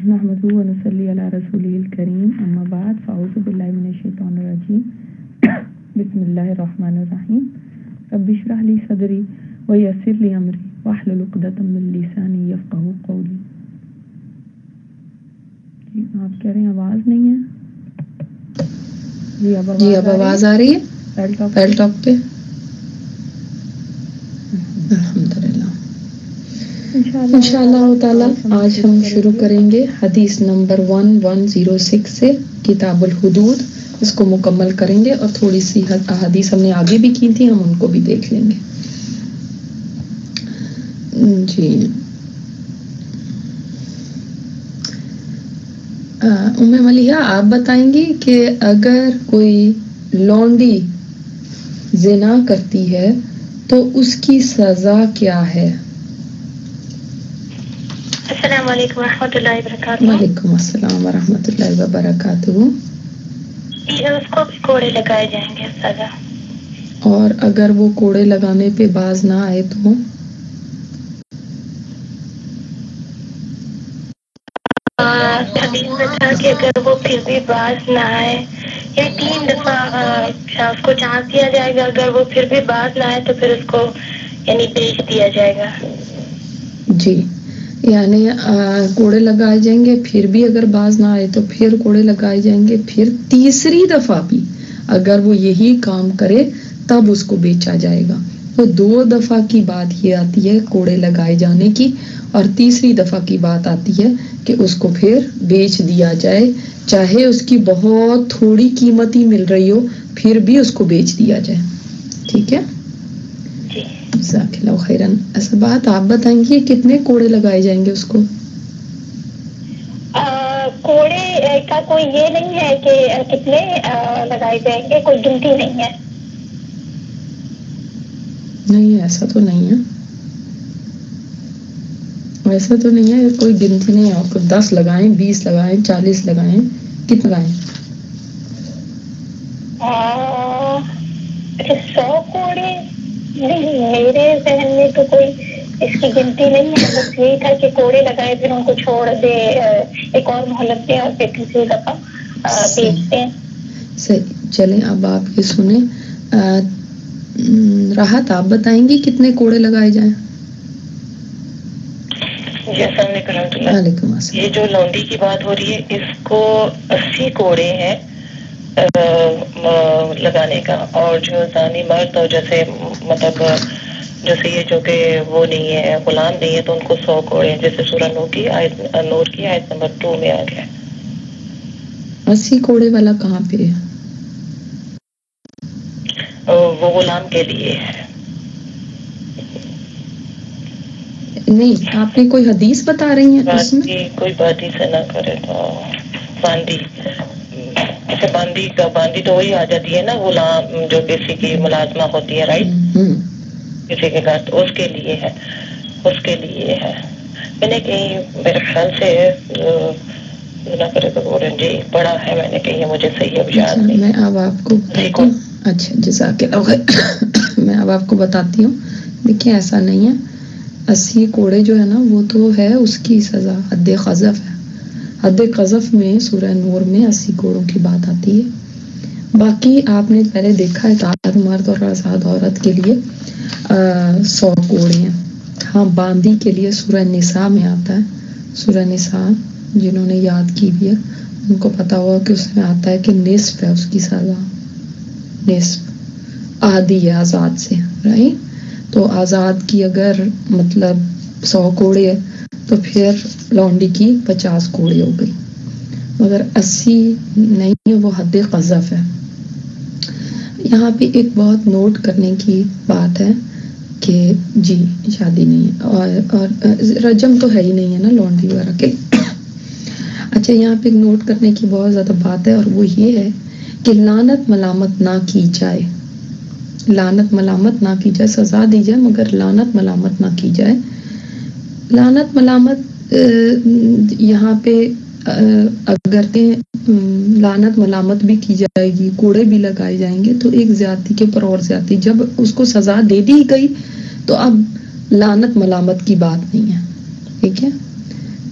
نحمده ونصلي على رسوله الكريم اما بعد فاعوذ بالله من الشيطان الرجيم بسم الله الرحمن الرحيم رب اشرح لي صدري ويسر لي امري واحلل عقدة من لساني يفقهوا قولي. جی آپ کہہ رہے ہیں آواز نہیں ہے؟ جی اب آواز آ رہی ہے پہل ٹاپ پہ. الحمدللہ. انشاءاللہ تعالی آج ہم شروع کریں گے حدیث نمبر 1106 سے کتاب الحدود. اس کو مکمل کریں گے اور تھوڑی سی احادیث ہم نے آگے بھی کی تھی، ہم ان کو بھی دیکھ لیں گے. جی ام ملیحہ آپ بتائیں گی کہ اگر کوئی لونڈی زنا کرتی ہے تو اس کی سزا کیا ہے؟ السلام علیکم ورحمۃ اللہ وبرکاتہ. وعلیکم السلام ورحمۃ اللہ وبرکاتہ. اس کو بھی کوڑے لگائے جائیں گے سزا. اور اگر وہ کوڑے لگانے پہ باز نہ آئے تو؟ حدیث میں تھا کہ اگر وہ پھر بھی باز نہ آئے یا 3 دفعہ اس کو چانس دیا جائے گا. اگر وہ پھر بھی باز نہ آئے تو پھر اس کو یعنی بیچ دیا جائے گا. جی یعنی کوڑے لگائے جائیں گے، پھر بھی اگر باز نہ آئے تو پھر کوڑے لگائے جائیں گے، پھر تیسری دفعہ بھی اگر وہ یہی کام کرے تب اس کو بیچا جائے گا. تو 2 دفعہ کی بات یہ آتی ہے کوڑے لگائے جانے کی، اور تیسری دفعہ کی بات آتی ہے کہ اس کو پھر بیچ دیا جائے، چاہے اس کی بہت تھوڑی قیمت ہی مل رہی ہو پھر بھی اس کو بیچ دیا جائے. ٹھیک ہے، جزاک اللہ خیرن. ایسا بات آپ بتائیں گے کتنے کوڑے لگائے جائیں گے اس کو؟ کوڑے کا کوئی یہ نہیں ہے کہ کتنے لگائے جائیں گے، کوئی گنتی نہیں ہے. نہیں ایسا تو نہیں ہے، ویسا تو نہیں ہے، کوئی گنتی نہیں ہے. 10 لگائیں، 20 لگائیں، 40 لگائیں، کتنے لگائیں؟ 100 کوڑے نہیں، میرے ذہن میں تو کوئی اس کی گنتی نہیں ہے. بس یہی تھا کہ کوڑے لگائے پھر ان کو چھوڑ دے، ایک اور مہلت دے اور پھر تیسری دفعہ بیچتے ہیں. صحیح. چلیں اب آپ یہ سنیں. راحت آپ بتائیں گی کتنے کوڑے لگائے جائیں؟ جی السلام علیکم ورحمۃ اللہ. وعلیکم السلام. یہ جو لونڈی کی بات ہو رہی ہے اس کو 80 کوڑے ہیں لگانے کا، اور جو زانی مرد اور جیسے مطلب جیسے یہ جو کہ وہ نہیں ہے غلام نہیں ہے تو ان کو 100 کوڑے ہیں، جیسے سورہ نور کی آیت نمبر 2 میں آ گیا. 80 کوڑے والا کہاں پہ ہے؟ وہ غلام کے لیے ہے. نہیں آپ نے کوئی حدیث بتا رہی ہیں اس میں؟ کوئی بات ہی سے نہ کرے تو باندی باندی تو وہی آ جاتی ہے نا، غلام جو کسی کی ملازمہ ہوتی ہے، رائٹ، کسی کے گھر، اس کے لیے ہے. میں نے کہیں میرے خیال سے نہ کرے تو بولیں جی پڑھا ہے میں نے کہیں، مجھے صحیح اب یاد نہیں. میں اب آپ کو بتاتی ہوں. اچھا جزاک اللہ خیر. میں اب آپ کو بتاتی ہوں. دیکھیں ایسا نہیں ہے، 80 کوڑے جو ہے نا وہ تو ہے اس کی سزا، حد قذف ہے. حد قذف میں سورہ نور میں 80 کوڑوں کی بات آتی ہے. باقی آپ نے پہلے دیکھا ہے آزاد مرد اور آزاد عورت کے لیے 100 کوڑے ہیں. ہاں باندی کے لیے سورہ نساء میں آتا ہے. سورہ نساء جنہوں نے یاد کی بھی ہے ان کو پتا ہوگا کہ اس میں آتا ہے کہ نصف ہے اس کی سزا، نصف آدھی ہے آزاد سے، رائٹ. تو آزاد کی اگر مطلب 100 کوڑے ہے تو پھر لونڈی کی 50 کوڑے ہو گئی، مگر 80 نہیں ہے، وہ حد قذف ہے. یہاں پہ ایک بہت نوٹ کرنے کی بات ہے کہ جی شادی نہیں ہے اور رجم تو ہے ہی نہیں ہے نا لونڈی وغیرہ کے. اچھا یہاں پہ نوٹ کرنے کی بہت زیادہ بات ہے اور وہ یہ ہے کہ لعنت ملامت نہ کی جائے، لعنت ملامت نہ کی جائے. سزا دی جائے مگر لعنت ملامت نہ کی جائے. لعنت ملامت یہاں پہ اگر لعنت ملامت بھی کی جائے گی، کوڑے بھی لگائے جائیں گے تو ایک زیادتی کے پر اور زیادتی. جب اس کو سزا دے دی گئی تو اب لعنت ملامت کی بات نہیں ہے. ٹھیک ہے،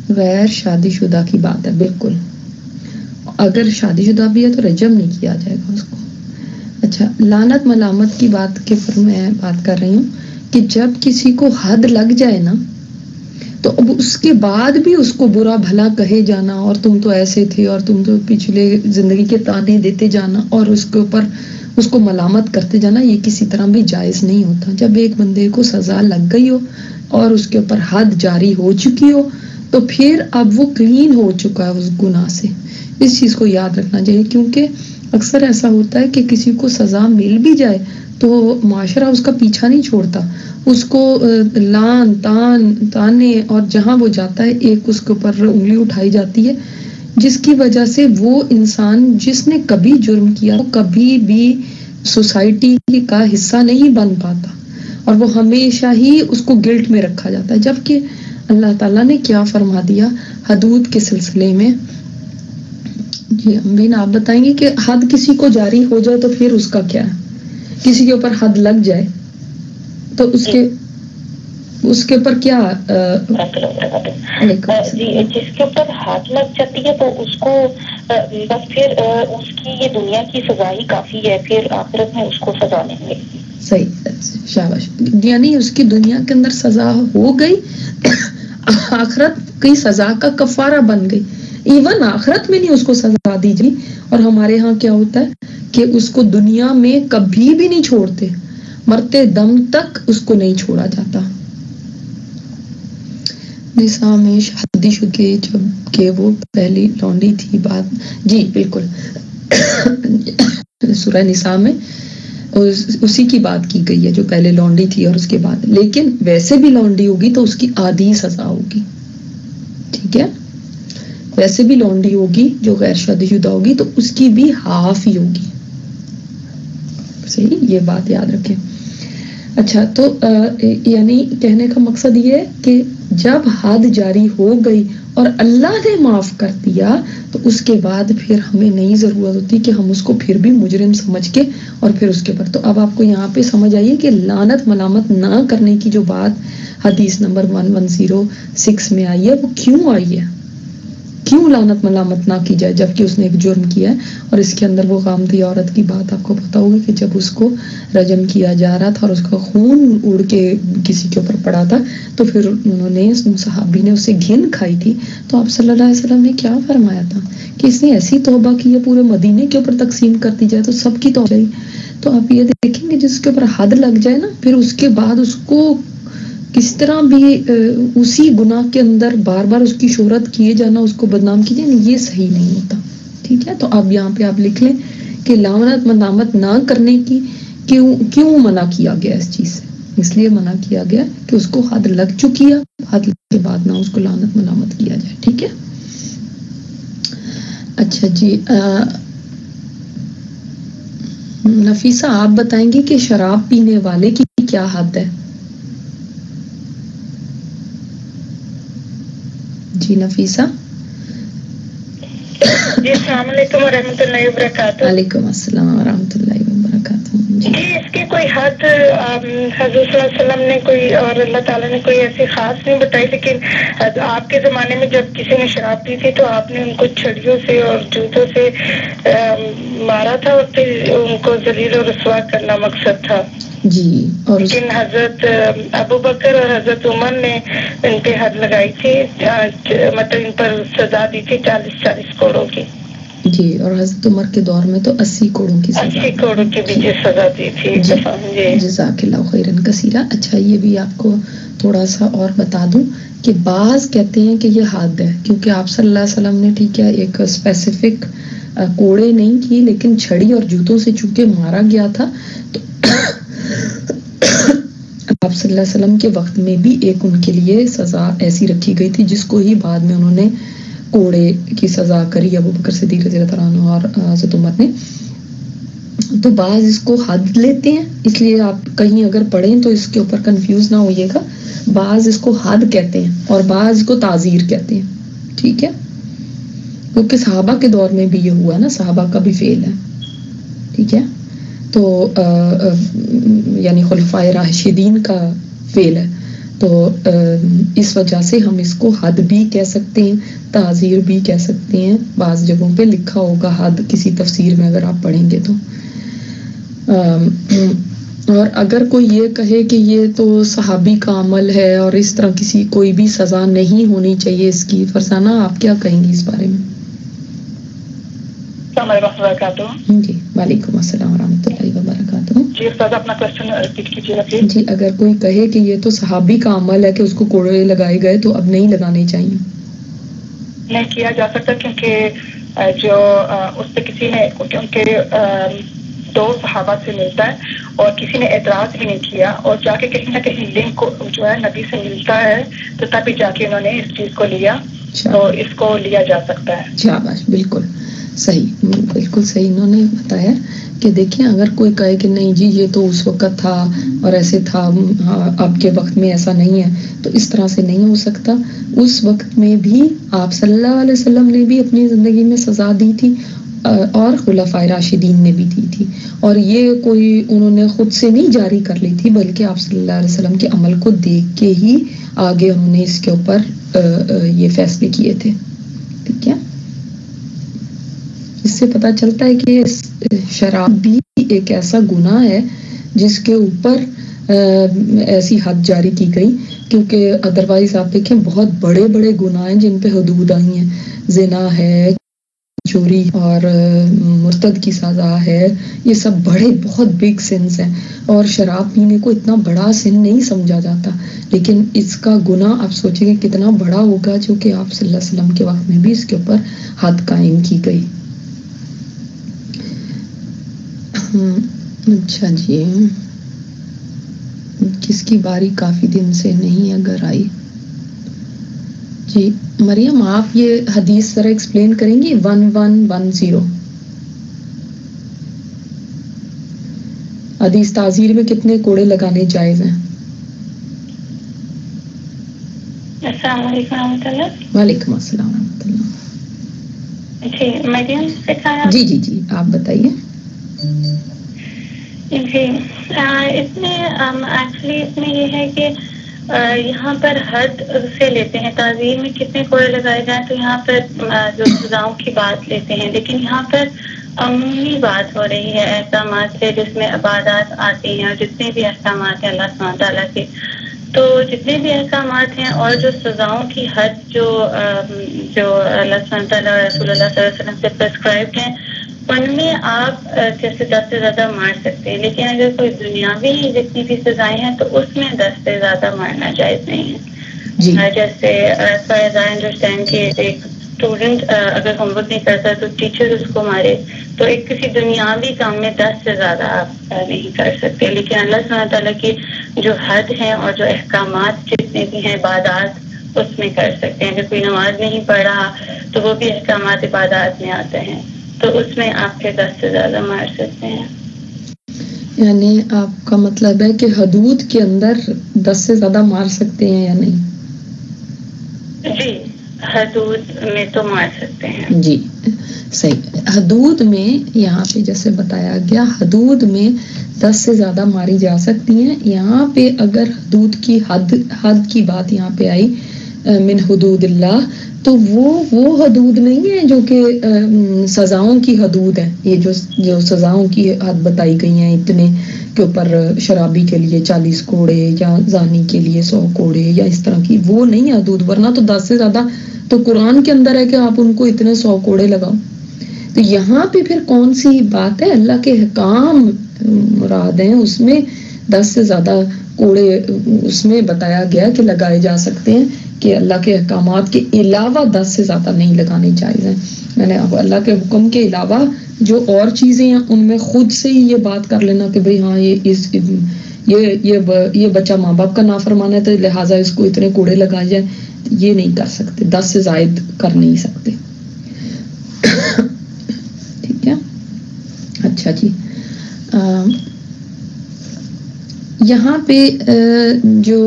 غیر شادی شدہ کی بات ہے، بالکل. اگر شادی شدہ بھی ہے تو رجم نہیں کیا جائے گا اس کو. اچھا، لعنت ملامت کی بات کے پر میں بات کر رہی ہوں کہ جب کسی کو حد لگ جائے نا تو اب اس کے بعد بھی اس کو برا بھلا کہے جانا اور تم تو ایسے تھے اور تم تو پچھلے زندگی کے تانے دیتے جانا اور اس کے اوپر اس کو ملامت کرتے جانا، یہ کسی طرح بھی جائز نہیں ہوتا. جب ایک بندے کو سزا لگ گئی ہو اور اس کے اوپر حد جاری ہو چکی ہو تو پھر اب وہ کلین ہو چکا ہے اس گناہ سے. اس چیز کو یاد رکھنا چاہیے، کیونکہ اکثر ایسا ہوتا ہے کہ کسی کو سزا مل بھی جائے تو معاشرہ اس کا پیچھا نہیں چھوڑتا، اس کو لان تانے اور جہاں وہ جاتا ہے ایک اس کے اوپر انگلی اٹھائی جاتی ہے، جس کی وجہ سے وہ انسان جس نے کبھی جرم کیا وہ کبھی بھی سوسائٹی کا حصہ نہیں بن پاتا اور وہ ہمیشہ ہی اس کو گلٹ میں رکھا جاتا ہے. جبکہ اللہ تعالیٰ نے کیا فرما دیا حدود کے سلسلے میں. جی امین آپ بتائیں گے کہ حد کسی کو جاری ہو جائے تو پھر اس کا کیا ہے؟ کسی کے اوپر حد لگ جائے تو اس کے اوپر کیا جی جس کے اوپر حد لگ جاتی ہے تو اس کو بس پھر اس کی یہ دنیا کی سزا ہی کافی ہے، پھر آخرت میں اس کو سزا نہیں ملتی. صحیح، شاباش. یعنی اس کی دنیا کے اندر سزا ہو گئی، آخرت کی سزا کا کفارہ بن گئی. ایون آخرت میں نہیں اس کو سزا دی جی. اور ہمارے ہاں کیا ہوتا ہے کہ اس کو دنیا میں کبھی بھی نہیں چھوڑتے، مرتے دم تک اس کو نہیں چھوڑا جاتا. نساء میں شادی شدہ جب کہ وہ پہلی لونڈی تھی بات. جی بالکل سورہ نساء میں اسی کی بات کی گئی ہے جو پہلے لونڈی تھی اور اس کے بعد. لیکن ویسے بھی لونڈی ہوگی تو اس کی آدھی سزا ہوگی، ٹھیک ہے. ویسے بھی لونڈی ہوگی جو غیر شادی شدہ ہوگی تو اس کی بھی ہاف ہی ہوگی. صحیح، یہ بات یاد رکھیں. اچھا تو یعنی کہنے کا مقصد یہ ہے کہ جب حد جاری ہو گئی اور اللہ نے معاف کر دیا تو اس کے بعد پھر ہمیں نہیں ضرورت ہوتی کہ ہم اس کو پھر بھی مجرم سمجھ کے اور پھر اس کے اوپر. تو اب آپ کو یہاں پہ سمجھ آئیے کہ لعنت ملامت نہ کرنے کی جو بات حدیث نمبر 1106 میں آئی ہے وہ کیوں آئی ہے، کیوں لعنت ملامت نہ کی جائے جبکہ اس نے ایک جرم کیا ہے. اور اس کے اندر وہ غامدی عورت کی بات آپ کو پتا ہوگی کہ جب اس کو رجم کیا جا رہا تھا اور اس کا خون اڑ کے کسی کے اوپر پڑا تھا تو پھر انہوں نے صحابی نے اسے گھن کھائی تھی تو آپ صلی اللہ علیہ وسلم نے کیا فرمایا تھا کہ اس نے ایسی توبہ کی ہے پورے مدینے کے اوپر تقسیم کر دی جائے تو سب کی توبہ ہی. تو آپ یہ دیکھیں گے جس کے اوپر حد لگ جائے نا پھر اس کے بعد اس کو کس طرح بھی اسی گناہ کے اندر بار بار اس کی شہرت کیے جانا، اس کو بدنام کیے جانا، یہ صحیح نہیں ہوتا. ٹھیک ہے، تو اب یہاں پہ آپ لکھ لیں کہ لعنت ملامت نہ کرنے کی کیوں منع کیا گیا. اس چیز سے اس لیے منع کیا گیا کہ اس کو حد لگ چکی ہے، حد کے بعد نہ اس کو لعنت ملامت کیا جائے. ٹھیک ہے. اچھا جی نفیسہ آپ بتائیں گے کہ شراب پینے والے کی کیا حد ہے؟ جی نفیسہ. جی السلام علیکم ورحمۃ اللہ وبرکاتہ. وعلیکم السلام ورحمۃ اللہ وبرکاتہ. جی اس کی کوئی حد حضرت صلی اللہ علیہ وسلم نے کوئی اور اللہ تعالیٰ نے کوئی ایسی خاص نہیں بتائی، لیکن آپ کے زمانے میں جب کسی نے شراب پی تھی تو آپ نے ان کو چھڑیوں سے اور جوتوں سے مارا تھا اور پھر ان کو ذلیل و رسوا کرنا مقصد تھا. جی اور لیکن حضرت ابو بکر اور حضرت عمر نے ان پہ حد لگائی تھی، مطلب ان پر سزا دی تھی 40 کوڑوں کی. جی اور حضرت عمر کے دور میں تو 80 کوڑوں کی سزا، 80 کوڑوں کی بھی سزا دی تھی. جزاک اللہ خیرن کثیرہ. اچھا یہ بھی آپ کو تھوڑا سا اور بتا دوں کہ بعض کہتے ہیں کہ یہ حد ہے کیونکہ آپ صلی اللہ علیہ وسلم نے ٹھیک ہے ایک اسپیسیفک کوڑے نہیں کی لیکن چھڑی اور جوتوں سے چونکہ مارا گیا تھا تو آپ صلی اللہ علیہ وسلم کے وقت میں بھی ایک ان کے لیے سزا ایسی رکھی گئی تھی جس کو ہی بعد میں انہوں نے کوڑے کی سزا کری ابو بکر صدیق رضی اللہ عنہ اور حضرت عمر نے. تو بعض اس کو حد لیتے ہیں، اس لیے آپ کہیں اگر پڑھیں تو اس کے اوپر کنفیوز نہ ہوئیے گا. بعض اس کو حد کہتے ہیں اور بعض کو تعزیر کہتے ہیں. ٹھیک ہے، کیونکہ صحابہ کے دور میں بھی یہ ہوا نا، صحابہ کا بھی فعل ہے. ٹھیک ہے، تو یعنی خلفائے راشدین کا فعل ہے. تو اس وجہ سے ہم اس کو حد بھی کہہ سکتے ہیں، تعزیر بھی کہہ سکتے ہیں. بعض جگہوں پہ لکھا ہوگا حد کسی تفسیر میں اگر آپ پڑھیں گے تو. اور اگر کوئی یہ کہے کہ یہ تو صحابی کا عمل ہے اور اس طرح کسی کوئی بھی سزا نہیں ہونی چاہیے اس کی، فرزانہ آپ کیا کہیں گی اس بارے میں؟ السلام علیکم وبرکاتہ. جی وعلیکم السلام ورحمۃ اللہ وبرکاتہ. جی استاد اپنا کوشچن ریپیٹ کیجیے گا پلیز. جی اگر کوئی کہے کہ یہ تو صحابی کا عمل ہے کہ اس کو کوڑے لگائے گئے تو اب نہیں لگانے چاہیے. نہیں کیا جا سکتا کیونکہ جو اس پہ کسی نے کیونکہ 2 صحابہ سے ملتا ہے اور کسی نے اعتراض بھی نہیں کیا اور جا کے کہیں نہ کہیں لنک جو ہے نبی سے ملتا ہے تو تبھی جا کے انہوں نے اس چیز کو لیا تو اس کو لیا جا سکتا ہے. شاباش، بالکل صحیح، بالکل صحیح انہوں نے بتایا کہ دیکھیں اگر کوئی کہے کہ نہیں جی یہ تو اس وقت تھا اور ایسے تھا، اب کے وقت میں ایسا نہیں ہے، تو اس طرح سے نہیں ہو سکتا. اس وقت میں بھی آپ صلی اللہ علیہ وسلم نے بھی اپنی زندگی میں سزا دی تھی اور خلفائے راشدین نے بھی دی تھی، اور یہ کوئی انہوں نے خود سے نہیں جاری کر لی تھی بلکہ آپ صلی اللہ علیہ وسلم کے عمل کو دیکھ کے ہی آگے انہوں نے اس کے اوپر یہ فیصلے کیے تھے. ٹھیک ہے، اس سے پتہ چلتا ہے کہ شراب بھی ایک ایسا گناہ ہے جس کے اوپر ایسی حد جاری کی گئی، کیونکہ ادروائز آپ دیکھیں بہت بڑے بڑے گناہ ہیں جن پہ حدود آئی ہیں. زنا ہے، چوری اور مرتد کی سزا ہے، یہ سب بڑے بہت بگ سنس ہیں اور شراب پینے کو اتنا بڑا سن نہیں سمجھا جاتا، لیکن اس کا گناہ آپ سوچیں گے کتنا بڑا ہوگا جو کہ آپ صلی اللہ علیہ وسلم کے وقت میں بھی اس کے اوپر حد قائم کی گئی. اچھا جی، کس کی باری کافی دن سے نہیں اگر آئی؟ جی مریم آپ یہ حدیث ذرا ایکسپلین کریں گی 1110 حدیث تعزیر میں کتنے کوڑے لگانے جائز ہیں؟ السلام علیکم ورحمۃ اللہ. وعلیکم السلام ورحمۃ اللہ. جی مریم سے جی جی جی آپ بتائیے. جی اس میں ایکچولی اس میں یہ ہے کہ یہاں پر حد سے لیتے ہیں، تعزیر میں کتنے کوڑے لگائے جائیں تو یہاں پر جو سزاؤں کی بات لیتے ہیں، لیکن یہاں پر عمومی بات ہو رہی ہے احکامات سے جس میں عبادات آتی ہیں اور جتنے بھی احکامات ہیں اللہ سبحانہ تعالیٰ کے، تو جتنے بھی احکامات ہیں اور جو سزاؤں کی حد جو اللہ سبحانہ تعالیٰ اور رسول اللہ صلی اللہ علیہ وسلم سے پرسکرائبڈ ہیں ان میں آپ جیسے 10 سے زیادہ مار سکتے ہیں، لیکن اگر کوئی دنیاوی جتنی بھی سزائیں ہیں تو اس میں 10 سے زیادہ مارنا جائز نہیں ہے. جیسے فار ایز آئی انڈرسٹینڈ کہ ایک اسٹوڈنٹ اگر ہوم ورک نہیں کرتا تو ٹیچر اس کو مارے، تو ایک کسی دنیاوی کام میں 10 سے زیادہ آپ نہیں کر سکتے، لیکن اللہ سبحانہ تعالیٰ کی جو حد ہیں اور جو احکامات جتنے بھی ہیں عبادات اس میں کر سکتے ہیں. اگر کوئی نماز نہیں پڑھ رہا تو وہ بھی احکامات عبادات میں آتے ہیں، تو اس میں آپ کے 10 سے زیادہ مار سکتے ہیں. یعنی آپ کا مطلب ہے کہ حدود کے اندر 10 سے زیادہ مار سکتے ہیں یا نہیں؟ جی حدود میں تو مار سکتے ہیں. جی صحیح، حدود میں یہاں پہ جیسے بتایا گیا حدود میں 10 سے زیادہ ماری جا سکتی ہیں. یہاں پہ اگر حدود کی حد کی بات یہاں پہ آئی من حدود اللہ، تو وہ حدود نہیں ہے جو کہ سزاؤں کی حدود ہے. یہ جو سزاؤں کی حد بتائی گئی ہیں اتنے کے اوپر، شرابی کے لیے 40 کوڑے یا زانی کے لیے 100 کوڑے یا اس طرح کی، وہ نہیں ہے حدود. ورنہ تو 10 سے زیادہ تو قرآن کے اندر ہے کہ آپ ان کو اتنے 100 کوڑے لگاؤ. تو یہاں پہ پھر کون سی بات ہے؟ اللہ کے حکام مراد ہیں، اس میں 10 سے زیادہ کوڑے اس میں بتایا گیا کہ لگائے جا سکتے ہیں، کہ اللہ کے احکامات کے علاوہ 10 سے زیادہ نہیں لگانے جائز ہیں. یعنی اب اللہ کے حکم کے علاوہ جو اور چیزیں ہیں ان میں خود سے ہی یہ بات کر لینا کہ بھئی ہاں یہ بچہ ماں باپ کا نافرمان ہے تو لہٰذا اس کو اتنے کوڑے لگائے جائیں، یہ نہیں کر سکتے، 10 سے زائد کر نہیں سکتے. ٹھیک ہے. اچھا جی، یہاں پہ جو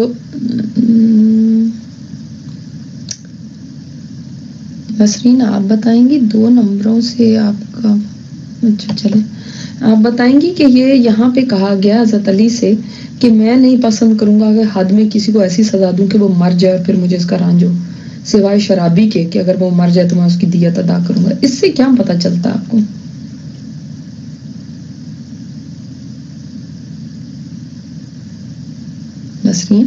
نسرین آپ بتائیں گی 2 نمبروں سے آپ کا، اچھا چلیں آپ بتائیں گی کہ یہ یہاں پہ کہا گیا حضرت علی سے کہ میں نہیں پسند کروں گا اگر حد میں کسی کو ایسی سزا دوں کہ وہ مر جائے اور پھر مجھے اس کا رانج ہو، سوائے شرابی کے کہ اگر وہ مر جائے تو میں اس کی دیت ادا کروں گا. اس سے کیا پتہ چلتا آپ کو؟ نسرین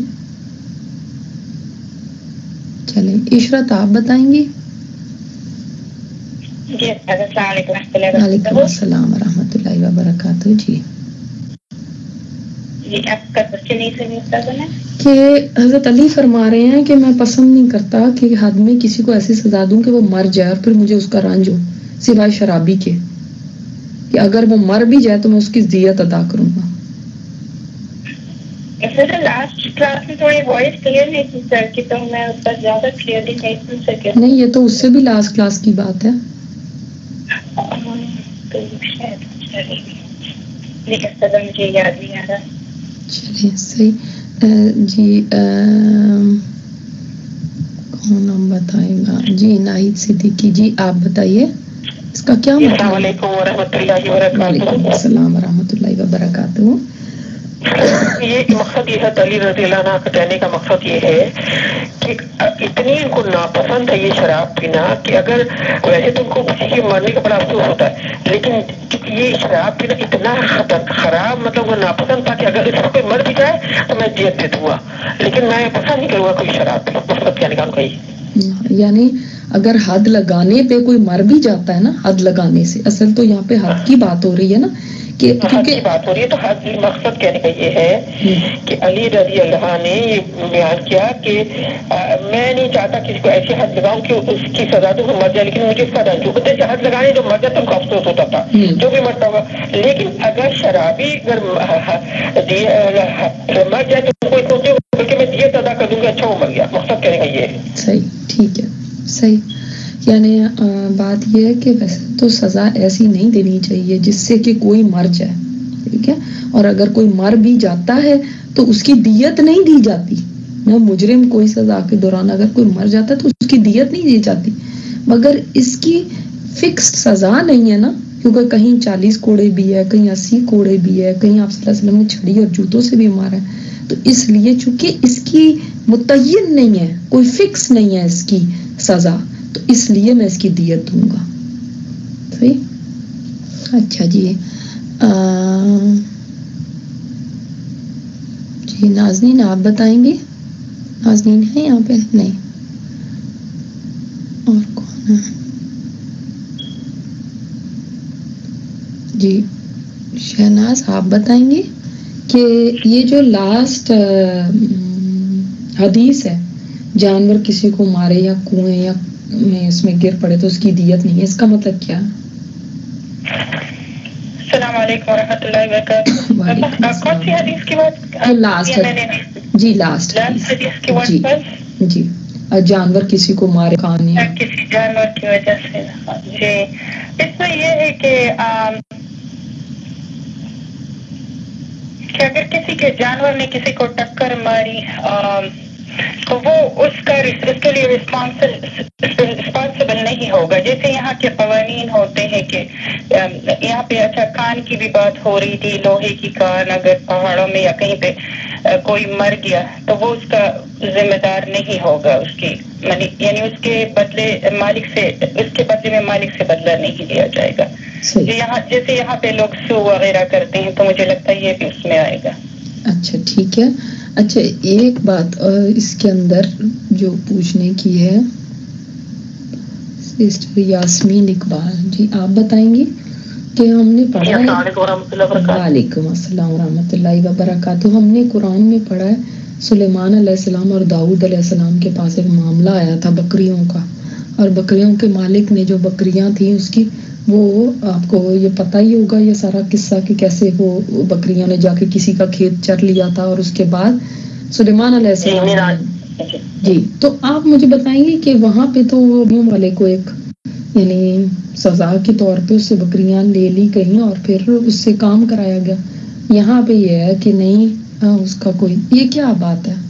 چلیں عشرت آپ بتائیں گی. جی السلام علیکم ورحمۃ اللہ وعلیکم وبرکاتہ. السلام ورحمۃ اللہ وبرکاتہ. جی آپ کا کوشچن نہیں سنی استاذہ کہ حضرت علی فرما رہے ہیں کہ میں پسند نہیں کرتا کہ حد میں کسی کو ایسی سزا دوں کہ وہ مر جائے اور پھر مجھے اس کا رانج ہو، سوائے شرابی کے کہ اگر وہ مر بھی جائے تو میں اس کی دیت ادا کروں گا. سر لاسٹ کلاس میں تھوڑی وائس کلیئر نہیں تھی سر کی، تو میں اس پر زیادہ کلیئرلی نہیں سن سکے. نہیں یہ تو اس سے بھی لاسٹ کلاس کی بات ہے. مجھے یاد نہیں آ رہا. چلیے صحیح. جی کون ہم بتائے گا؟ جی ناہید صدیقی جی آپ بتائیے اس کا کیا مطلب؟ السلام علیکم ورحمۃ اللہ وبرکاتہ. وعلیکم السلام ورحمۃ اللہ وبرکاتہ. یہ مقصد یہ ہے علی رضی اللہ عنہ کہنے کا مقصد یہ ہے کہ اتنی ان کو ناپسند ہے یہ شراب پینا کہ اگر ویسے تو ان کو کسی کے مرنے کا بڑا افسوس ہوتا ہے، لیکن یہ شراب پینا اتنا خراب مطلب وہ ناپسند تھا کہ اگر اس کو کوئی مر بھی جائے تو میں جیت دے دوں گا، لیکن میں پسند نہیں کروں گا کوئی شراب پی. مقصد کہنے کا ان کا یعنی اگر حد لگانے پہ کوئی مر بھی جاتا ہے نا، حد لگانے سے اصل تو یہاں پہ حد کی بات ہو رہی ہے نا کہ حد کی بات ہو رہی ہے، تو حد مقصد کہنے کا یہ ہے کہ علی رضی اللہ نے یہ بیان کیا کہ میں نہیں چاہتا کسی کو ایسی حد لگاؤں کہ اس کی سزا تو مر جائے، لیکن مجھے اس کا رنج ہوتا ہے. حد لگانے جو مر جائے تو ان کو افسوس ہوتا تھا جو بھی مرتا ہوگا، لیکن اگر شرابی اگر مر جائے تو کوئی سوچے بلکہ میں دیت ادا کر دوں گا، اچھا وہ مر گیا. مقصد کہنے کا یہ ہے. صحیح ٹھیک ہے صحیح. یعنی بات یہ ہے کہ ویسے تو سزا ایسی نہیں دینی چاہیے جس سے کہ کوئی مر جائے، ٹھیک ہے، اور اگر کوئی مر بھی جاتا ہے تو اس کی دیت نہیں دی جاتی. مجرم کوئی سزا کے دوران اگر کوئی مر جاتا ہے تو اس کی دیت نہیں دی جاتی، مگر اس کی فکسڈ سزا نہیں ہے نا، کیونکہ کہیں 40 کوڑے بھی ہے، کہیں 80 کوڑے بھی ہے، کہیں آپ صلی اللہ علیہ وسلم نے چھڑی اور جوتوں سے بھی مارا ہے. تو اس لیے چونکہ اس کی متعین نہیں ہے، کوئی فکس نہیں ہے اس کی سزا، تو اس لیے میں اس کی دیت دوں گا. صحیح. اچھا جی جی ناظرین آپ بتائیں گے؟ ناظرین ہے یہاں پہ؟ نہیں. اور کون ہے؟ جی شہناز آپ بتائیں گے کہ یہ جو لاسٹ حدیث ہے جانور کسی کو مارے یا کنویں یا اس میں گر پڑے تو اس کی دیت نہیں ہے، اس کا مطلب کیا؟ السلام علیکم ورحمۃ اللہ وبرکاتہ. کون سی حدیث کی بات؟ لاسٹ جی لاسٹ حدیث کی جی جی جانور کسی کو مارے کھانے کسی جانور کی وجہ سے. جی اس میں یہ ہے کہ اگر کسی کے جانور نے کسی کو ٹکر ماری تو وہ اس کے لیے رسپانسبل نہیں ہوگا. جیسے یہاں کے قوانین ہوتے ہیں کہ یہاں پہ اچھا کان کی بھی بات ہو رہی تھی، لوہے کی کان اگر پہاڑوں میں یا کہیں پہ کوئی مر گیا تو وہ اس کا ذمہ دار نہیں ہوگا، اس کی یعنی اس کے بدلے میں مالک سے بدلہ نہیں لیا جائے گا. جیسے یہاں پہ لوگ سو وغیرہ کرتے ہیں تو مجھے لگتا ہے یہ بھی اس میں آئے گا. اچھا ٹھیک ہے. اچھا ایک بات اس کے اندر جو پوچھنے کی ہے سسٹر یاسمین اقبال جی آپ بتائیں گی کہ ہم نے پڑھا ہے. وعلیکم السلام ورحمۃ اللہ وبرکاتہ. ہم نے قرآن میں پڑھا ہے سلیمان علیہ السلام اور داؤد علیہ السلام کے پاس ایک معاملہ آیا تھا بکریوں کا، اور بکریوں کے مالک نے جو بکریاں تھیں اس کی وہ آپ کو یہ پتہ ہی ہوگا یہ سارا قصہ کہ کیسے وہ بکریوں نے جا کے کسی کا کھیت چر لیا تھا اور اس کے بعد سلیمان علیہ السلام جی. تو آپ مجھے بتائیں گے کہ وہاں پہ تو وہ والے کو ایک یعنی سزا کے طور پہ اس سے بکریاں لے لی کہیں اور پھر اس سے کام کرایا گیا، یہاں پہ یہ ہے کہ نہیں اس کا کوئی، یہ کیا بات ہے؟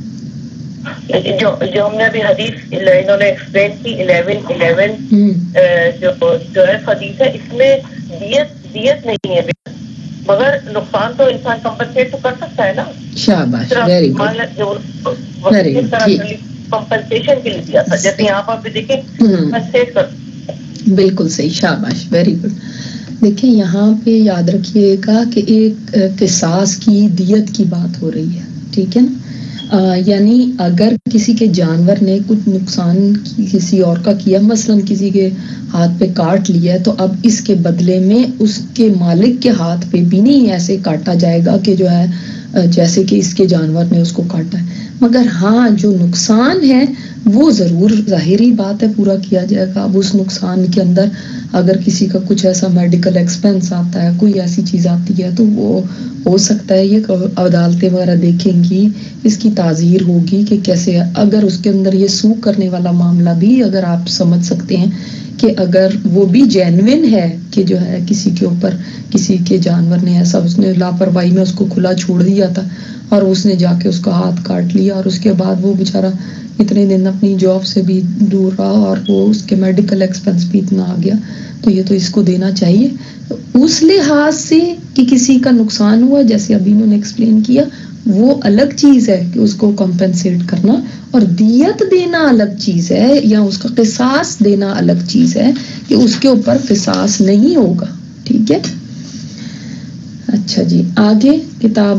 جو ہم نے ابھی حدیث انہوں نے ایکسپلین کی 11 جو حدیث ہے اس میں دیت نہیں ہے مگر نقصان تو انسان کمپنسیٹ تو کر سکتا ہے نا. شاباش، ویری گڈ، ویری گڈ، ٹھیک، کمپنسیشن کے لیے دیا تھا، جیسے یہاں پر بھی دیکھیں کمپنسیٹ کر. بالکل صحیح، شاباش، ویری گڈ. دیکھیں یہاں پہ یاد رکھیے گا کہ ایک قصاص کی دیت کی بات ہو رہی ہے، ٹھیک ہے نا. یعنی اگر کسی کے جانور نے کچھ نقصان کسی اور کا کیا، مثلا کسی کے ہاتھ پہ کاٹ لیا، تو اب اس کے بدلے میں اس کے مالک کے ہاتھ پہ بھی نہیں ایسے کاٹا جائے گا کہ جو ہے جیسے کہ اس کے جانور نے اس کو کاٹا ہے، مگر ہاں جو نقصان ہے وہ ضرور ظاہری بات ہے پورا کیا جائے گا. اب اس نقصان کے اندر اگر کسی کا کچھ ایسا میڈیکل ایکسپینس آتا ہے، کوئی ایسی چیز آتی ہے، تو وہ ہو سکتا ہے یہ عدالتیں وغیرہ دیکھیں گی، اس کی تعزیر ہوگی کہ کیسے. اگر اس کے اندر یہ سو کرنے والا معاملہ بھی اگر آپ سمجھ سکتے ہیں کہ اگر وہ بھی جینوین ہے کہ جو ہے کسی کے اوپر کسی کے جانور نے ایسا اس نے لاپرواہی میں اس کو کھلا چھوڑ دیا تھا اور اس نے جا کے اس کا ہاتھ کاٹ لیا اور اس کے بعد وہ بیچارہ اتنے دن اپنی جاب سے بھی دور رہا اور وہ اس کے میڈیکل ایکسپنس بھی اتنا آ گیا، تو یہ تو اس کو دینا چاہیے. اس لحاظ سے کہ کسی کا نقصان ہوا، جیسے ابھی انہوں نے ایکسپلین کیا، وہ الگ چیز ہے کہ اس کو کمپنسیٹ کرنا، اور دیت دینا الگ چیز ہے، یا اس کا قصاص دینا الگ چیز ہے کہ اس کے اوپر قصاص نہیں ہوگا. ٹھیک ہے، اچھا جی، آگے کتاب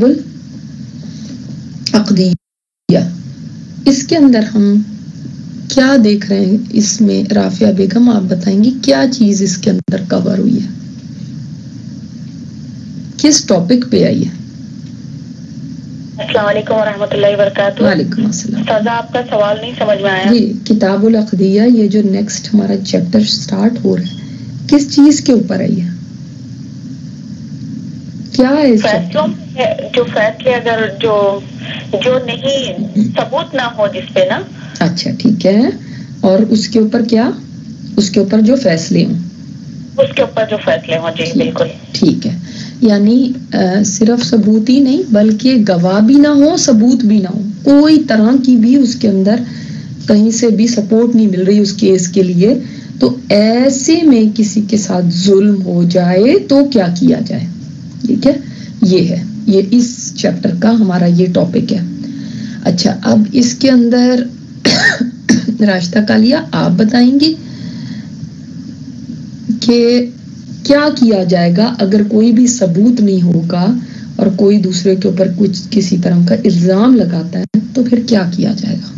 العقدیہ، اس کے اندر ہم کیا دیکھ رہے ہیں؟ اس میں رافعہ بیگم آپ بتائیں گی کیا چیز اس کے اندر کور ہوئی ہے، کس ٹاپک پہ آئی ہے؟ السلام علیکم ورحمۃ اللہ وبرکاتہ. وعلیکم السلام. سزا آپ کا سوال نہیں سمجھ میں آیا. جی، کتاب العقدیہ، یہ جو نیکسٹ ہمارا چیپٹر سٹارٹ ہو رہا ہے کس چیز کے اوپر ہے؟ یہ کیا ہے اس فیصلوں جو فیصلے اگر جو نہیں ثبوت نہ ہو جس پہ نا. اچھا ٹھیک ہے، اور اس کے اوپر کیا؟ اس کے اوپر جو فیصلے ہوں، اس کے اوپر جو فیصلے ہوں. جی بالکل ٹھیک ہے. یعنی صرف ثبوت ہی نہیں بلکہ گواہ بھی نہ ہو، ثبوت بھی نہ ہو، کوئی طرح کی بھی اس کے اندر کہیں سے بھی سپورٹ نہیں مل رہی اس کیس کے لیے، تو ایسے میں کسی کے ساتھ ظلم ہو جائے تو کیا کیا جائے. ٹھیک ہے، یہ ہے، یہ اس چیپٹر کا ہمارا یہ ٹاپک ہے. اچھا، اب اس کے اندر راشدہ کالیا آپ بتائیں گی کہ کیا کیا جائے گا اگر کوئی بھی ثبوت نہیں ہوگا اور کوئی دوسرے کے اوپر کچھ کسی طرح کا الزام لگاتا ہے تو پھر کیا کیا جائے گا؟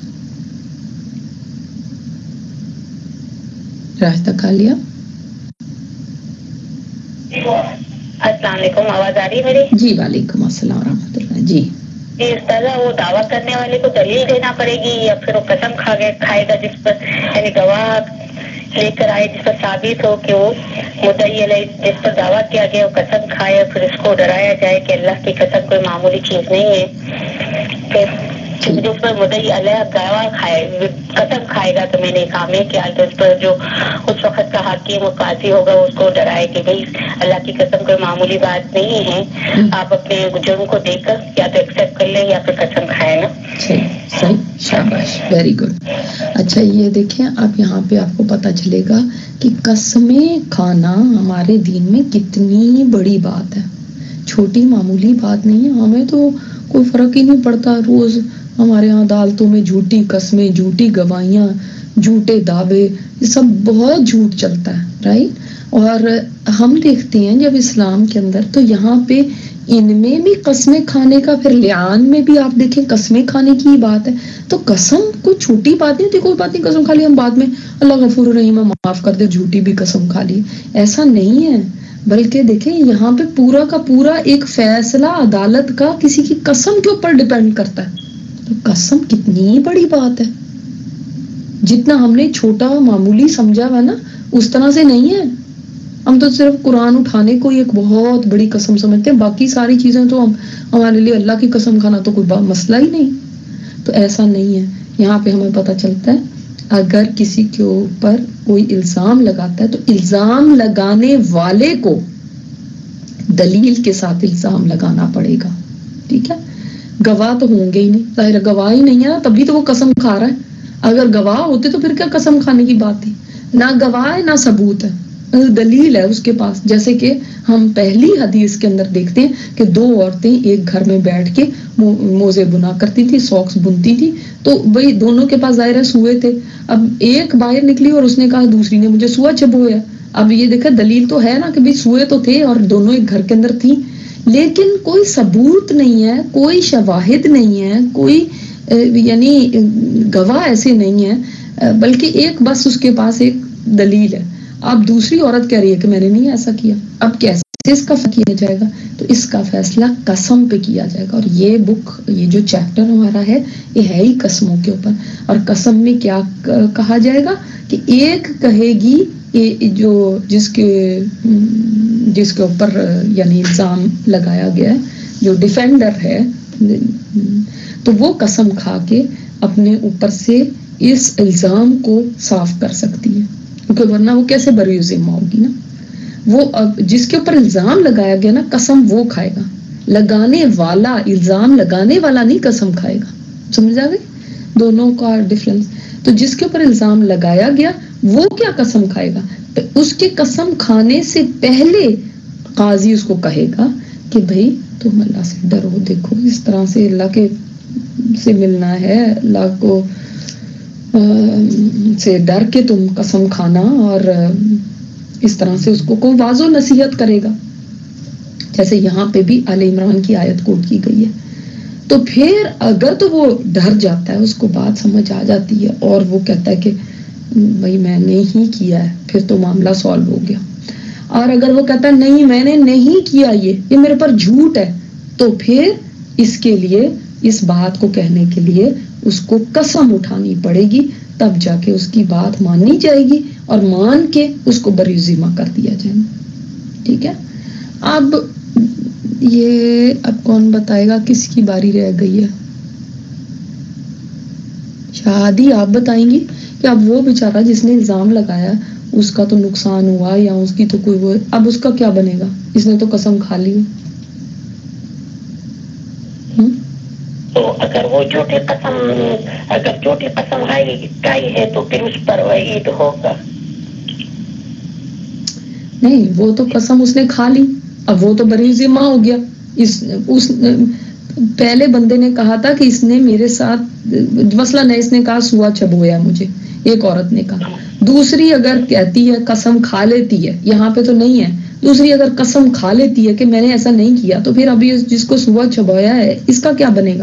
راشدہ کالیا. السلام علیکم، آواز آ رہی ہے میری؟ جی وعلیکم السلام ورحمۃ اللہ. جی اس طرح وہ دعویٰ کرنے والے کو دلیل دینا پڑے گی یا پھر وہ قسم کھائے گا جس پر یعنی گواہ لے کر آئے جس پر ثابت ہو کہ وہ مدعی علیہ جس پر دعویٰ کیا گیا وہ قسم کھائے اور پھر اس کو ڈرایا جائے کہ اللہ کی قسم کوئی معمولی چیز نہیں ہے. پھر جس پر مدعی علیہ گواہ قسم کھائے گا تو میں نے کہا میں کیا تو اس پر جو اس وقت کا حاکم و قاضی ہوگا اس کو ڈرائے کہ بھائی اللہ کی قسم کوئی معمولی بات نہیں ہے، آپ اپنے جرم کو دیکھ کر یا تو ایکسپٹ کر لیں یا پھر قسم کھائے نا. صحیح، شاباش، ویری گڈ. اچھا یہ دیکھیں، اب یہاں پہ آپ کو پتا چلے گا کہ قسمیں کھانا ہمارے دین میں کتنی بڑی بات ہے، چھوٹی معمولی بات نہیں ہے. ہمیں تو کوئی فرق ہی نہیں پڑتا، روز ہمارے یہاں عدالتوں میں جھوٹی قسمیں، جھوٹی گواہیاں، جھوٹے دعوے، یہ سب بہت جھوٹ چلتا ہے، رائٹ. اور ہم دیکھتے ہیں جب اسلام کے اندر تو یہاں پہ ان میں بھی قسمیں کھانے کا، پھر لعان میں بھی آپ دیکھیں قسمیں کھانے کی بات ہے. تو قسم کوئی چھوٹی بات نہیں تھی، کوئی بات نہیں قسم کھا لی ہم بعد میں اللہ غفور الرحیم معاف کر دے، جھوٹی بھی قسم کھا لی، ایسا نہیں ہے. بلکہ دیکھیں یہاں پہ پورا کا پورا ایک فیصلہ عدالت کا کسی کی قسم کے اوپر ڈیپینڈ کرتا ہے. تو قسم کتنی بڑی بات ہے، جتنا ہم نے چھوٹا معمولی سمجھا ہوا نا اس طرح سے نہیں ہے. ہم تو صرف قرآن اٹھانے کو ایک بہت بڑی قسم سمجھتے ہیں، باقی ساری چیزیں تو ہمارے لیے اللہ کی قسم کھانا تو کوئی مسئلہ ہی نہیں. تو ایسا نہیں ہے. یہاں پہ ہمیں پتہ چلتا ہے اگر کسی کے اوپر کوئی الزام لگاتا ہے تو الزام لگانے والے کو دلیل کے ساتھ الزام لگانا پڑے گا. ٹھیک ہے، گواہ تو ہوں گے ہی نہیں، ظاہر گواہ ہی نہیں ہے تبھی تو وہ قسم کھا رہا ہے. اگر گواہ ہوتے تو پھر کیا قسم کھانے کی بات تھی؟ نہ گواہ ہے نہ ثبوت ہے. دلیل ہے اس کے پاس. جیسے کہ ہم پہلی حدیث کے اندر دیکھتے ہیں کہ 2 عورتیں ایک گھر میں بیٹھ کے موزے بنا کرتی تھی, ساکس بنتی تھی, تو بھائی دونوں کے پاس ظاہر ہے سوئے تھے. اب ایک باہر نکلی اور اس نے کہا دوسری نے مجھے سوا چبھویا. اب یہ دیکھا دلیل تو ہے نا کہ بھائی سوئے تو تھے اور دونوں ایک گھر کے اندر تھیں, لیکن کوئی ثبوت نہیں ہے, کوئی شواہد نہیں ہے, کوئی یعنی گواہ ایسے نہیں ہے, بلکہ ایک بس اس کے پاس ایک دلیل ہے. اب دوسری عورت کہہ رہی ہے کہ میں نے نہیں ایسا کیا. اب کیسے اس کا فیصلہ کیا جائے گا؟ تو اس کا فیصلہ قسم پہ کیا جائے گا. اور یہ بک, یہ جو چیپٹر ہمارا ہے, یہ ہے ہی قسموں کے اوپر. اور قسم میں کیا کہا جائے گا کہ ایک کہے گی جو جس کے اوپر یعنی الزام لگایا گیا ہے, جو ڈیفینڈر ہے, تو وہ قسم کھا کے اپنے اوپر سے اس الزام کو صاف کر سکتی ہے, کیونکہ ورنہ وہ کیسے بری ذمہ ہوگی نا. وہ جس کے اوپر الزام لگایا گیا نا, قسم وہ کھائے گا. لگانے والا, الزام لگانے والا نہیں قسم کھائے گا. سمجھ آ گئی دونوں کا ڈفرنس؟ تو جس کے اوپر الزام لگایا گیا وہ کیا قسم کھائے گا؟ تو اس کے قسم کھانے سے پہلے قاضی اس کو کہے گا کہ بھائی تم اللہ سے ڈرو, دیکھو اس طرح سے اللہ کے سے ملنا ہے, اللہ کو سے ڈر کے تم قسم کھانا, اور اس طرح سے اس کو واضح نصیحت کرے گا. جیسے یہاں پہ بھی آل عمران کی آیت کوٹ کی گئی ہے. تو پھر اگر تو وہ ڈر جاتا ہے, اس کو بات سمجھ آ جاتی ہے اور وہ کہتا ہے کہ بھائی میں نے ہی کیا ہے, پھر تو معاملہ سالو ہو گیا. اور اگر وہ کہتا ہے نہیں میں نے نہیں کیا, یہ میرے پر جھوٹ ہے, تو پھر اس کے لیے, اس بات کو کہنے کے لیے اس کو قسم اٹھانی پڑے گی, تب جا کے اس کی بات مانی جائے گی اور مان کے اس کو بری ذمہ کر دیا جائے گا. ٹھیک ہے. اب یہ اب کون بتائے گا کس کی باری رہ گئی ہے؟ شادی آپ بتائیں گی کہ اب وہ بیچارہ جس نے الزام لگایا اس کا تو نقصان ہوا, یا اس کی تو کوئی وہ, اب اس کا کیا بنے گا؟ اس نے تو قسم کھا لی. تو اگر وہ جھوٹی قسم کھائی ہے تو پھر اس پر وعید ہوگا. نہیں, وہ تو قسم اس نے کھا لی, اب وہ تو بری ذمہ ہو گیا. اس پہلے بندے نے کہا تھا کہ اس نے میرے ساتھ, مثلاً اس نے کہا سوا چبویا مجھے, ایک عورت نے کہا. دوسری اگر کہتی ہے قسم کھا لیتی ہے, یہاں پہ تو نہیں ہے, دوسری اگر قسم کھا لیتی ہے کہ میں نے ایسا نہیں کیا, تو پھر ابھی جس کو سوا چبویا ہے اس کا کیا بنے گا؟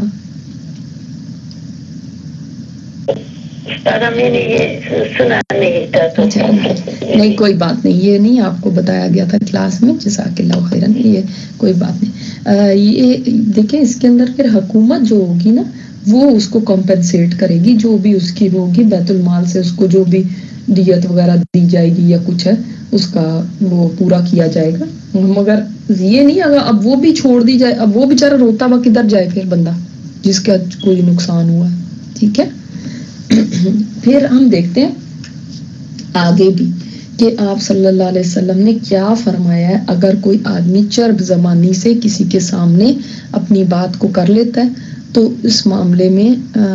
میں نے یہ سنا نہیں تھا. نہیں کوئی بات نہیں, یہ نہیں آپ کو بتایا گیا تھا کلاس میں, جزاک اللہ خیرن, یہ کوئی بات نہیں. یہ دیکھیں اس کے اندر پھر حکومت جو ہوگی نا وہ اس کو کمپنسیٹ کرے گی, جو بھی اس کی ہوگی بیت المال سے اس کو جو بھی دیت وغیرہ دی جائے گی یا کچھ ہے اس کا وہ پورا کیا جائے گا. مگر یہ نہیں اگر اب وہ بھی چھوڑ دی جائے, اب وہ بیچارہ روتا ہوا کدھر جائے پھر بندہ جس کا کوئی نقصان ہوا ہے. ٹھیک ہے. پھر ہم دیکھتے ہیں آگے بھی کہ آپ صلی اللہ علیہ وسلم نے کیا فرمایا ہے. اگر کوئی آدمی چرب زبانی سے کسی کے سامنے اپنی بات کو کر لیتا ہے تو اس معاملے میں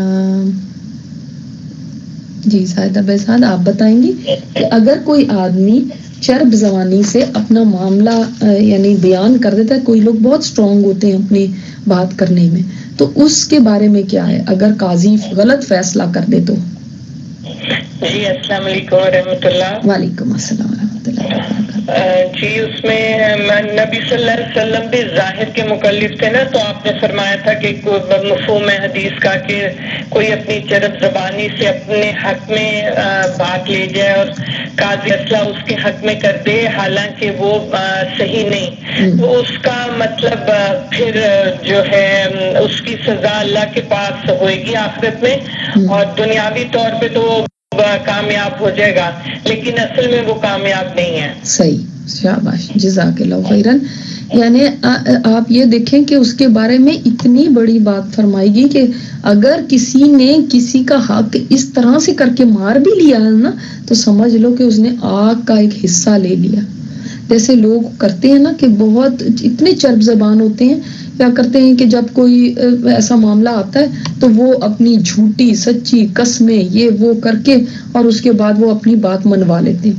جی زاہدہ بہزاد آپ بتائیں گی کہ اگر کوئی آدمی چرب زبانی سے اپنا معاملہ یعنی بیان کر دیتا ہے, کوئی لوگ بہت اسٹرانگ ہوتے ہیں اپنی بات کرنے میں, تو اس کے بارے میں کیا ہے اگر قاضی غلط فیصلہ کر دے تو؟ جی السلام علیکم ورحمۃ اللہ. وعلیکم السلام ورحمۃ اللہ. جی اس میں نبی صلی اللہ علیہ وسلم بھی ظاہر کے مکلف تھے نا, تو آپ نے فرمایا تھا کہ مفہوم حدیث کا کہ کوئی اپنی چرب زبانی سے اپنے حق میں بات لے جائے اور قاضی فیصلہ اس کے حق میں کر دے حالانکہ وہ صحیح نہیں, تو اس کا مطلب پھر جو ہے اس کی سزا اللہ کے پاس ہوئے گی آخرت میں, اور دنیاوی طور پہ تو کامیاب ہو جائے گا, لیکن اصل میں وہ کامیاب نہیں ہے. صحیح, شاباش, جزاک اللہ خیرن. یعنی آپ یہ دیکھیں کہ اس کے بارے میں اتنی بڑی بات فرمائی گئی کہ اگر کسی نے کسی کا حق اس طرح سے کر کے مار بھی لیا ہے نا, تو سمجھ لو کہ اس نے آگ کا ایک حصہ لے لیا. جیسے لوگ کرتے ہیں نا کہ بہت اتنے چرب زبان ہوتے ہیں, کیا کرتے ہیں کہ جب کوئی ایسا معاملہ آتا ہے تو وہ اپنی جھوٹی سچی قسمیں یہ وہ کر کے اور اس کے بعد وہ اپنی بات منوا لیتے ہیں.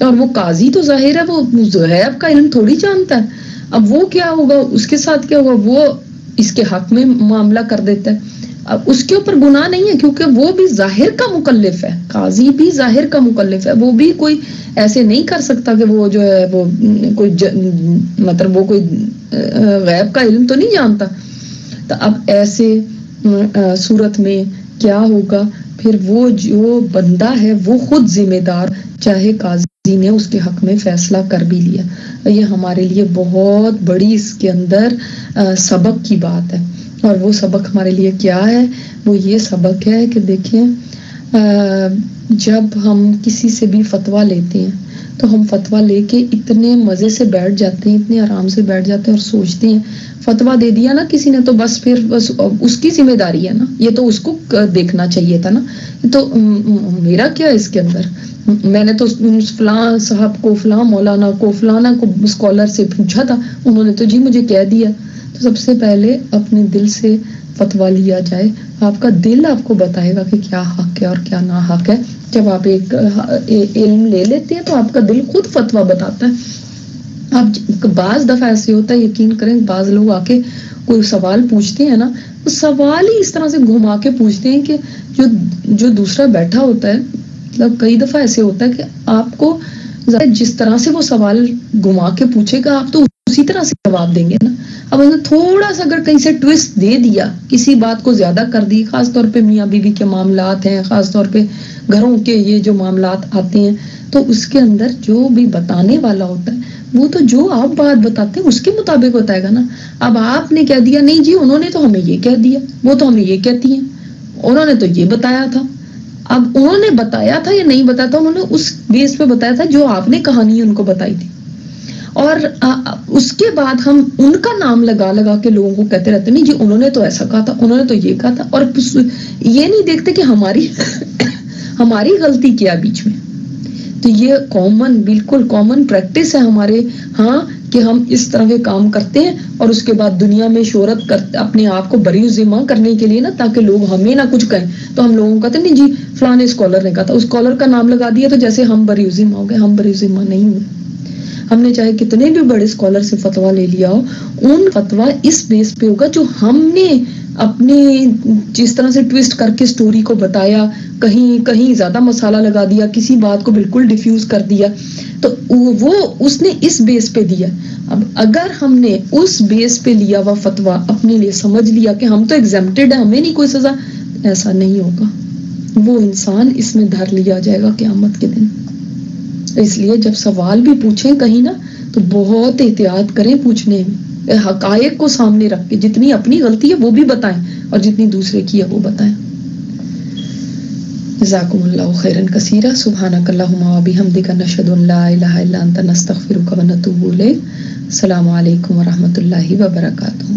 اور وہ قاضی تو ظاہر ہے وہ غیب کا علم تھوڑی جانتا ہے. اب وہ کیا ہوگا, اس کے ساتھ کیا ہوگا, وہ اس کے حق میں معاملہ کر دیتا ہے. اب اس کے اوپر گناہ نہیں ہے کیونکہ وہ بھی ظاہر کا مکلف ہے, قاضی بھی ظاہر کا مکلف ہے, وہ بھی کوئی ایسے نہیں کر سکتا کہ وہ جو ہے وہ کوئی مطلب وہ کوئی غیب کا علم تو نہیں جانتا. تو اب ایسے صورت میں کیا ہوگا, پھر وہ جو بندہ ہے وہ خود ذمہ دار, چاہے قاضی نے اس کے حق میں فیصلہ کر بھی لیا. یہ ہمارے لیے بہت بڑی اس کے اندر سبق کی بات ہے. اور وہ سبق ہمارے لیے کیا ہے, وہ یہ سبق ہے کہ دیکھیں جب ہم کسی سے بھی فتویٰ لیتے ہیں تو ہم فتویٰ لے کے اتنے مزے سے بیٹھ جاتے ہیں, اتنے آرام سے بیٹھ جاتے ہیں اور سوچتے ہیں فتویٰ دے دیا نا کسی نے تو بس پھر بس اس کی ذمہ داری ہے نا, یہ تو اس کو دیکھنا چاہیے تھا نا, تو میرا کیا اس کے اندر, میں نے تو فلاں صاحب کو, فلاں مولانا کو, فلانا کو اسکالر سے پوچھا تھا, انہوں نے تو جی مجھے کہہ دیا. تو سب سے پہلے اپنے دل سے فتویٰ لیا جائے, آپ کا دل آپ کو بتائے گا کہ کیا حق ہے اور کیا نا حق ہے. جب آپ ایک علم لے لیتے ہیں تو آپ کا دل خود فتویٰ بتاتا ہے. اب بعض دفعہ ایسے ہوتا ہے, یقین کریں, بعض لوگ آ کے کوئی سوال پوچھتے ہیں نا, وہ سوال ہی اس طرح سے گھما کے پوچھتے ہیں کہ جو دوسرا بیٹھا ہوتا ہے, مطلب کئی دفعہ ایسے ہوتا ہے کہ آپ کو جس طرح سے وہ سوال گھما کے پوچھے گا آپ تو اسی طرح سے جواب دیں گے نا. اب تھوڑا سا اگر کہیں سے ٹویسٹ دے دیا, کسی بات کو زیادہ کر دی, خاص طور پہ میاں بیوی کے معاملات ہیں, خاص طور پہ گھروں کے یہ جو معاملات آتے ہیں, تو اس کے اندر جو بھی بتانے والا ہوتا ہے وہ تو جو آپ بات بتاتے ہیں اس کے مطابق بتائے گا نا. اب آپ نے کہہ دیا نہیں جی انہوں نے تو ہمیں یہ کہہ دیا, وہ تو ہمیں یہ کہتی ہیں, انہوں نے تو یہ بتایا تھا. اب انہوں نے بتایا تھا یا نہیں بتایا تھا, انہوں نے اس بیس پہ بتایا تھا جو آپ نے کہانی ان کو بتائی تھی, اور اس کے بعد ہم ان کا نام لگا لگا کے لوگوں کو کہتے رہتے نہیں جی انہوں نے تو ایسا کہا تھا, انہوں نے تو یہ کہا تھا, اور یہ نہیں دیکھتے کہ ہماری غلطی کیا بیچ میں. تو یہ بالکل کامن پریکٹس ہے ہمارے ہاں کہ ہم اس طرح کے کام کرتے ہیں, اور اس کے بعد دنیا میں شہرت کرتے اپنے آپ کو بری ذمہ کرنے کے لیے نا, تاکہ لوگ ہمیں نہ کچھ کہیں, تو ہم لوگوں کو کہتے نہیں جی فلاں اسکالر نے کہا تھا, اس اسکالر کا نام لگا دیا تو جیسے ہم بری ذمہ ہو گئے. ہم بری ذمہ نہیں ہوئے. ہم نے چاہے کتنے بھی بڑے اسکالر سے فتویٰ لے لیا ہو, ان فتویٰ اس بیس پہ ہوگا جو ہم نے اپنے جس طرح سے ٹویسٹ کر کے سٹوری کو بتایا, کہیں زیادہ مسالہ لگا دیا, کسی بات کو بالکل ڈیفیوز کر دیا, تو وہ اس نے اس بیس پہ دیا. اب اگر ہم نے اس بیس پہ لیا ہوا فتویٰ اپنے لیے سمجھ لیا کہ ہم تو ایگزمپٹڈ ہیں, ہمیں نہیں کوئی سزا, ایسا نہیں ہوگا. وہ انسان اس میں دھر لیا جائے گا قیامت کے دن. اس لیے جب سوال بھی پوچھیں کہیں نا تو بہت احتیاط کریں پوچھنے میں, حقائق کو سامنے رکھ کے, جتنی اپنی غلطی ہے وہ بھی بتائیں اور جتنی دوسرے کی ہے وہ بتائیں. جزاکم اللہ خیرا کثیرا. سبحانک اللہم و بحمدک, نشہد ان لا الہ الا انت, نستغفرک و نتوب الیک. السلام علیکم و رحمۃ اللہ وبرکاتہ.